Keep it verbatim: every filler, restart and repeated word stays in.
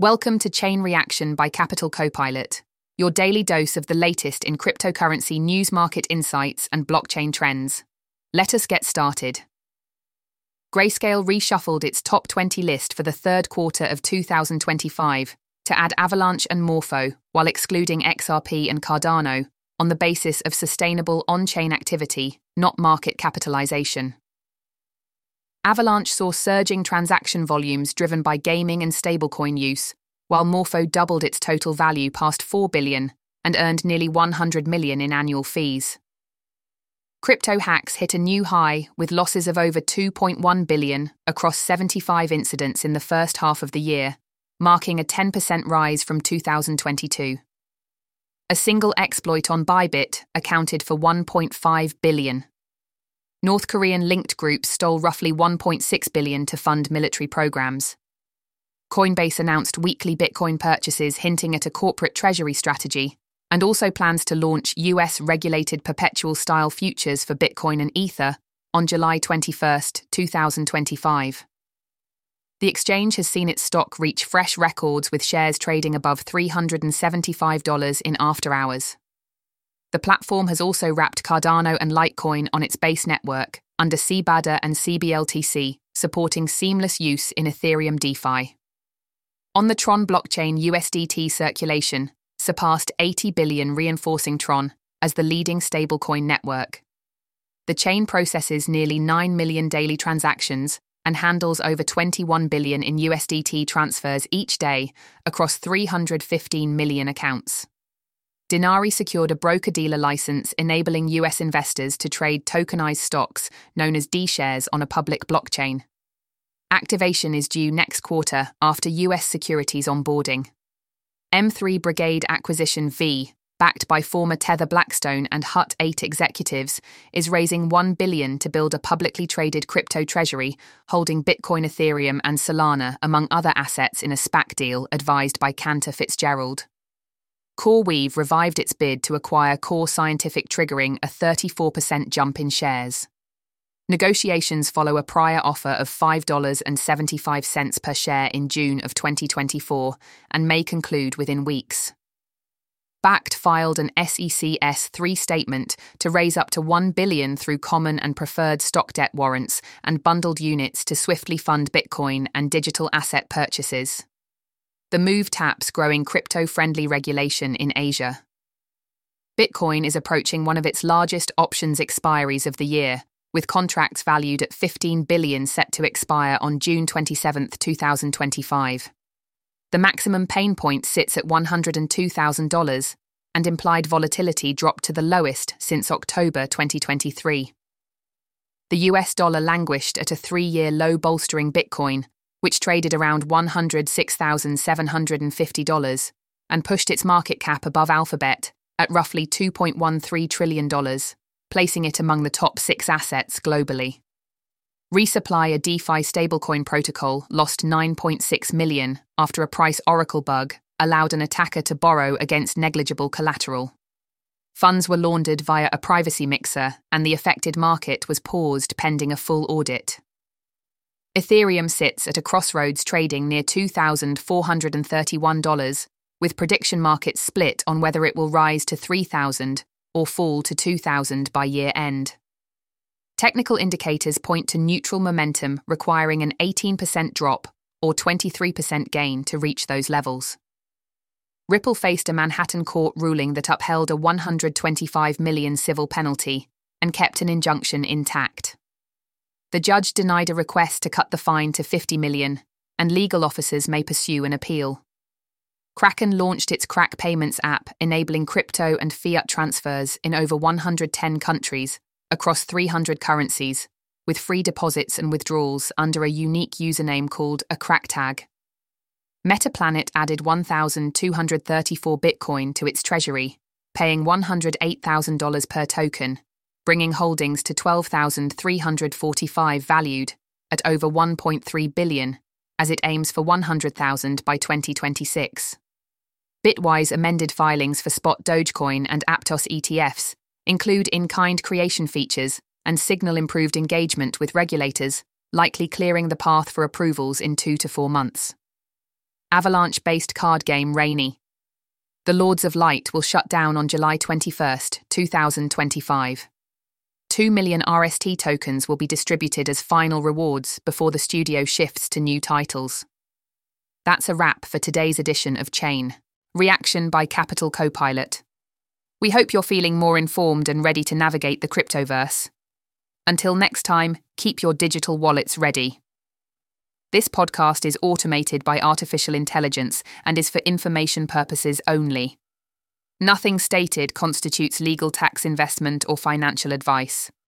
Welcome to Chain Reaction by Capital Copilot, your daily dose of the latest in cryptocurrency news, market insights, and blockchain trends. Let us get started. Grayscale reshuffled its top twenty list for the third quarter of two thousand twenty-five to add Avalanche and Morpho, while excluding X R P and Cardano, on the basis of sustainable on-chain activity, not market capitalization. Avalanche saw surging transaction volumes driven by gaming and stablecoin use, while Morpho doubled its total value past four billion dollars and earned nearly one hundred million dollars in annual fees. Crypto hacks hit a new high with losses of over two point one billion dollars across seventy-five incidents in the first half of the year, marking a ten percent rise from two thousand twenty-two. A single exploit on Bybit accounted for one point five billion dollars. North Korean linked groups stole roughly one point six billion dollars to fund military programs. Coinbase announced weekly Bitcoin purchases, hinting at a corporate treasury strategy, and also plans to launch U S-regulated perpetual-style futures for Bitcoin and Ether on July twenty-first, two thousand twenty-five. The exchange has seen its stock reach fresh records, with shares trading above three hundred seventy-five dollars in after-hours. The platform has also wrapped Cardano and Litecoin on its base network under C B A D A and C B L T C, supporting seamless use in Ethereum DeFi. On the Tron blockchain, U S D T circulation surpassed eighty billion, reinforcing Tron as the leading stablecoin network. The chain processes nearly nine million daily transactions and handles over twenty-one billion in U S D T transfers each day across three hundred fifteen million accounts. Denari secured a broker-dealer license enabling U S investors to trade tokenized stocks known as D-shares on a public blockchain. Activation is due next quarter after U S securities onboarding. M three Brigade Acquisition V, backed by former Tether Blackstone and Hut eight executives, is raising one billion dollars to build a publicly traded crypto treasury holding Bitcoin, Ethereum, and Solana, among other assets, in a SPAC deal advised by Cantor Fitzgerald. CoreWeave revived its bid to acquire Core Scientific, triggering a thirty-four percent jump in shares. Negotiations follow a prior offer of five dollars and seventy-five cents per share in June of twenty twenty-four and may conclude within weeks. Bakkt filed an S E C S three statement to raise up to one billion dollars through common and preferred stock debt warrants and bundled units to swiftly fund Bitcoin and digital asset purchases. The move taps growing crypto-friendly regulation in Asia. Bitcoin is approaching one of its largest options expiries of the year, with contracts valued at fifteen billion dollars set to expire on June twenty-seventh, two thousand twenty-five. The maximum pain point sits at one hundred two thousand dollars, and implied volatility dropped to the lowest since October twenty twenty-three. The U S dollar languished at a three-year low, bolstering Bitcoin, which traded around one hundred six thousand seven hundred fifty dollars, and pushed its market cap above Alphabet at roughly two point one three trillion dollars, placing it among the top six assets globally. Resupply, a DeFi stablecoin protocol, lost nine point six million dollars after a price oracle bug allowed an attacker to borrow against negligible collateral. Funds were laundered via a privacy mixer, and the affected market was paused pending a full audit. Ethereum sits at a crossroads, trading near two thousand four hundred thirty-one dollars, with prediction markets split on whether it will rise to three thousand dollars or fall to two thousand dollars by year-end. Technical indicators point to neutral momentum, requiring an eighteen percent drop or twenty-three percent gain to reach those levels. Ripple faced a Manhattan court ruling that upheld a one hundred twenty-five million dollars civil penalty and kept an injunction intact. The judge denied a request to cut the fine to fifty million dollars, and legal officers may pursue an appeal. Kraken launched its Krak Payments app, enabling crypto and fiat transfers in over one hundred ten countries, across three hundred currencies, with free deposits and withdrawals under a unique username called a Krak tag. Metaplanet added one thousand two hundred thirty-four Bitcoin to its treasury, paying one hundred eight thousand dollars per token, bringing holdings to twelve thousand three hundred forty-five, valued at over one point three billion dollars, as it aims for one hundred thousand by twenty twenty-six. Bitwise amended filings for spot Dogecoin and Aptos E T Fs, include in-kind creation features, and signal improved engagement with regulators, likely clearing the path for approvals in two to four months. Avalanche-based card game Rainy. The Lords of Light will shut down on July twenty-first, two thousand twenty-five. Two million R S T tokens will be distributed as final rewards before the studio shifts to new titles. That's a wrap for today's edition of Chain. Reaction by Capital Copilot. We hope you're feeling more informed and ready to navigate the cryptoverse. Until next time, keep your digital wallets ready. This podcast is automated by artificial intelligence and is for information purposes only. Nothing stated constitutes legal, tax, investment, or financial advice.